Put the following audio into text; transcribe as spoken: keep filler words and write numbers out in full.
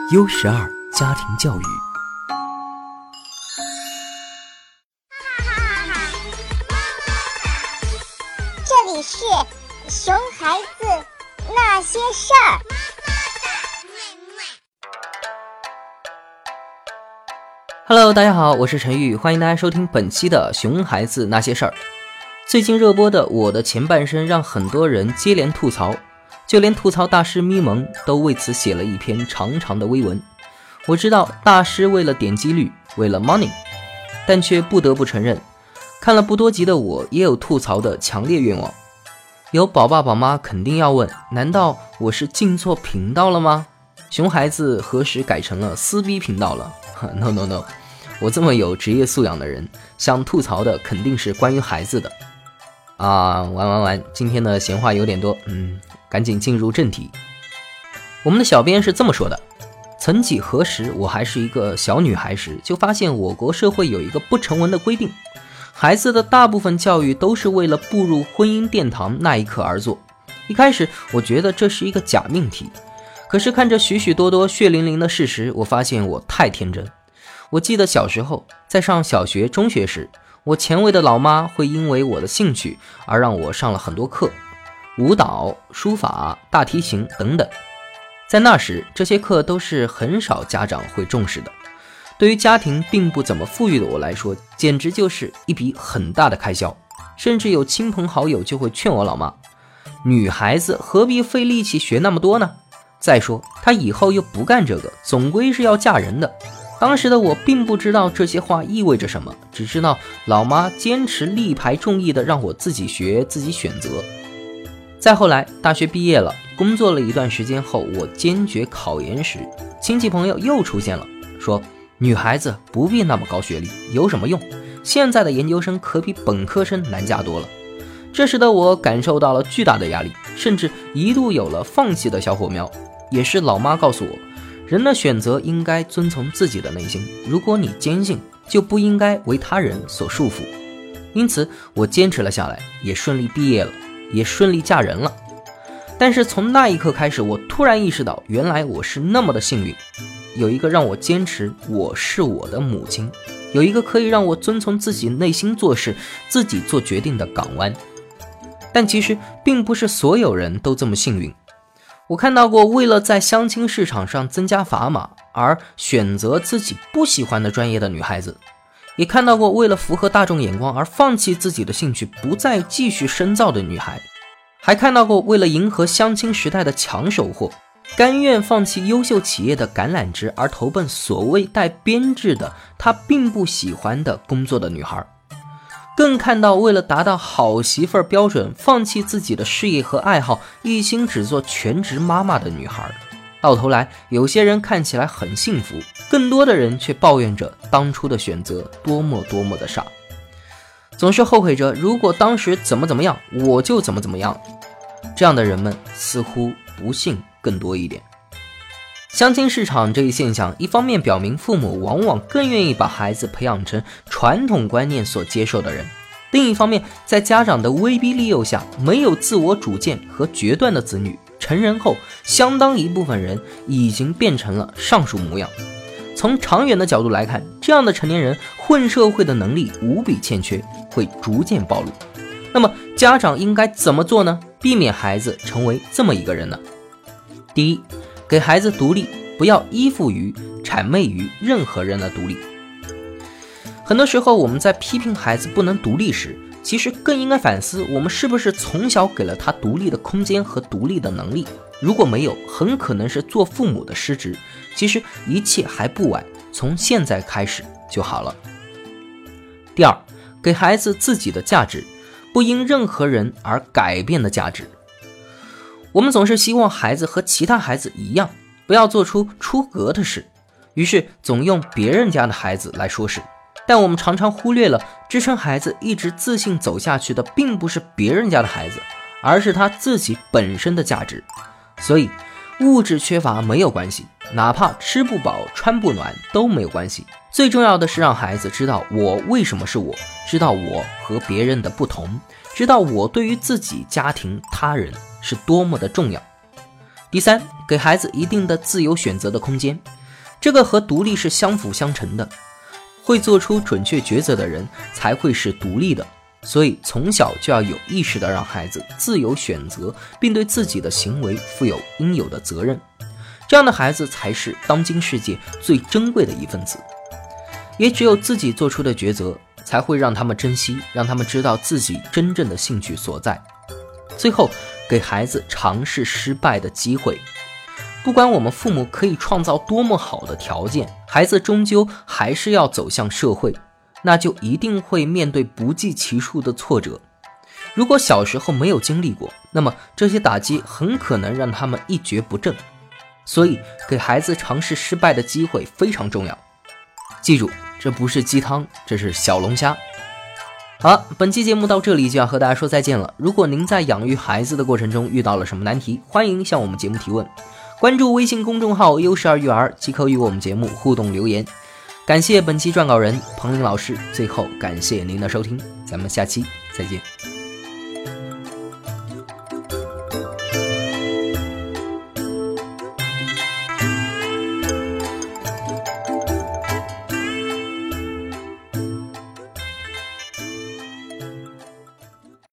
优十二家庭教育。 这里是熊孩子那些事儿。 Hello， 大家好，我是陈玉，欢迎大家收听本期的熊孩子那些事儿。最近热播的《我的前半生》让很多人接连吐槽，就连吐槽大师咪蒙都为此写了一篇长长的微文。我知道大师为了点击率，为了 money， 但却不得不承认，看了不多集的我也有吐槽的强烈愿望。有宝爸宝妈肯定要问，难道我是进错频道了吗？熊孩子何时改成了撕逼频道了？ No no no， 我这么有职业素养的人，想吐槽的肯定是关于孩子的啊！完完完，今天的闲话有点多，嗯，赶紧进入正题。我们的小编是这么说的：曾几何时，我还是一个小女孩时，就发现我国社会有一个不成文的规定，孩子的大部分教育都是为了步入婚姻殿堂那一刻而做。一开始我觉得这是一个假命题，可是看着许许多多血淋淋的事实，我发现我太天真。我记得小时候在上小学中学时，我前卫的老妈会因为我的兴趣而让我上了很多课，舞蹈、书法、大提琴等等。在那时，这些课都是很少家长会重视的，对于家庭并不怎么富裕的我来说，简直就是一笔很大的开销。甚至有亲朋好友就会劝我老妈，女孩子何必费力气学那么多呢？再说她以后又不干这个，总归是要嫁人的。当时的我并不知道这些话意味着什么，只知道老妈坚持力排众议的让我自己学，自己选择。再后来大学毕业了，工作了一段时间后，我坚决考研时，亲戚朋友又出现了，说女孩子不必那么高学历，有什么用？现在的研究生可比本科生难嫁多了。这时的我感受到了巨大的压力，甚至一度有了放弃的小火苗。也是老妈告诉我，人的选择应该遵从自己的内心，如果你坚信，就不应该为他人所束缚。因此我坚持了下来，也顺利毕业了，也顺利嫁人了。但是从那一刻开始，我突然意识到，原来我是那么的幸运，有一个让我坚持我是我的母亲，有一个可以让我遵从自己内心做事，自己做决定的港湾。但其实并不是所有人都这么幸运。我看到过为了在相亲市场上增加砝码而选择自己不喜欢的专业的女孩子，也看到过为了符合大众眼光而放弃自己的兴趣，不再继续深造的女孩，还看到过为了迎合相亲时代的抢手货，甘愿放弃优秀企业的橄榄枝而投奔所谓带编制的她并不喜欢的工作的女孩，更看到为了达到好媳妇儿标准，放弃自己的事业和爱好，一心只做全职妈妈的女孩。到头来，有些人看起来很幸福，更多的人却抱怨着当初的选择多么多么的傻，总是后悔着如果当时怎么怎么样，我就怎么怎么样。这样的人们似乎不幸更多一点。相亲市场这一现象，一方面表明父母往往更愿意把孩子培养成传统观念所接受的人，另一方面，在家长的威逼利诱下，没有自我主见和决断的子女，成人后相当一部分人已经变成了上述模样。从长远的角度来看，这样的成年人混社会的能力无比欠缺，会逐渐暴露。那么家长应该怎么做呢？避免孩子成为这么一个人呢？第一，给孩子独立，不要依附于、谄媚于任何人的独立。很多时候我们在批评孩子不能独立时，其实更应该反思，我们是不是从小给了他独立的空间和独立的能力？如果没有，很可能是做父母的失职。其实一切还不晚，从现在开始就好了。第二，给孩子自己的价值，不因任何人而改变的价值。我们总是希望孩子和其他孩子一样，不要做出出格的事，于是总用别人家的孩子来说事。但我们常常忽略了，支撑孩子一直自信走下去的并不是别人家的孩子，而是他自己本身的价值。所以物质缺乏没有关系，哪怕吃不饱穿不暖都没有关系，最重要的是让孩子知道我为什么是我，知道我和别人的不同，知道我对于自己、家庭、他人是多么的重要。第三，给孩子一定的自由选择的空间。 这个和独立是相辅相成的，会做出准确抉择的人才会是独立的。所以从小就要有意识地让孩子自由选择，并对自己的行为负有应有的责任。这样的孩子才是当今世界最珍贵的一份子，也只有自己做出的抉择才会让他们珍惜，让他们知道自己真正的兴趣所在。最后，给孩子尝试失败的机会。不管我们父母可以创造多么好的条件，孩子终究还是要走向社会，那就一定会面对不计其数的挫折。如果小时候没有经历过，那么这些打击很可能让他们一蹶不振。所以给孩子尝试失败的机会非常重要。记住，这不是鸡汤，这是小龙虾。好了，本期节目到这里就要和大家说再见了。如果您在养育孩子的过程中遇到了什么难题，欢迎向我们节目提问。关注微信公众号优十二育儿即可与我们节目互动留言。感谢本期撰稿人彭林老师，最后感谢您的收听，咱们下期再见。